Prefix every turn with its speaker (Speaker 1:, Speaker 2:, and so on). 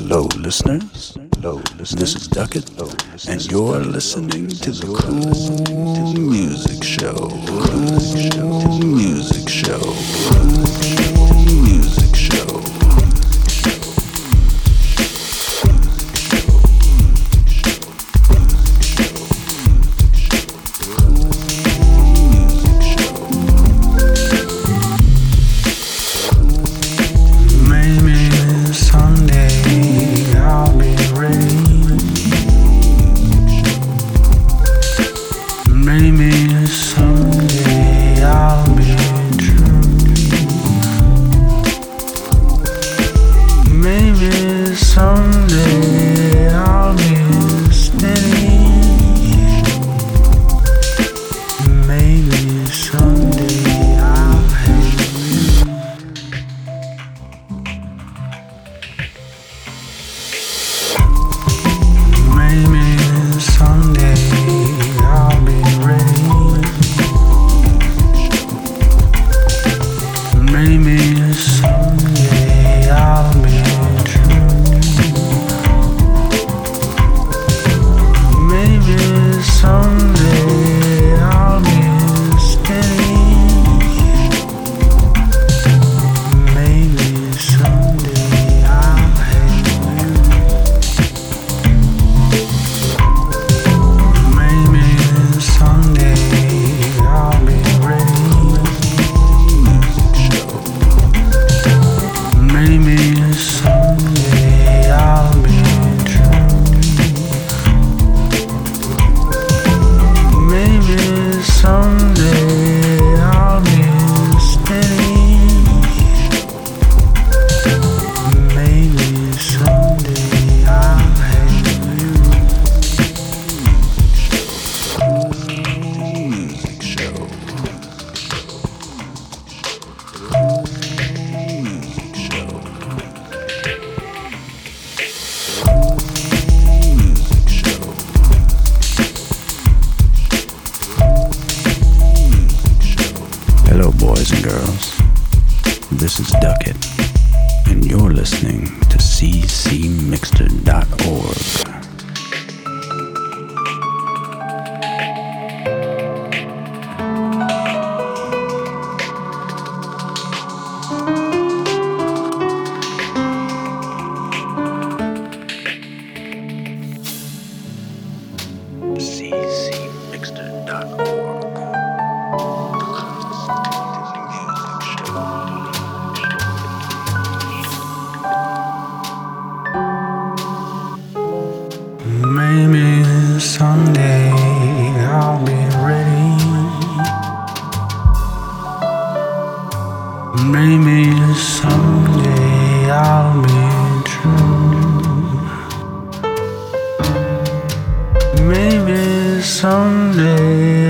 Speaker 1: Hello, listeners. This is Duckett, and you're listening to the Cool Music Show. Music Show. Music Show. Hello, boys and girls. This is Duckett, and you're listening to ccmixter.org.
Speaker 2: Maybe someday I'll be ready. Maybe someday I'll be true. Maybe someday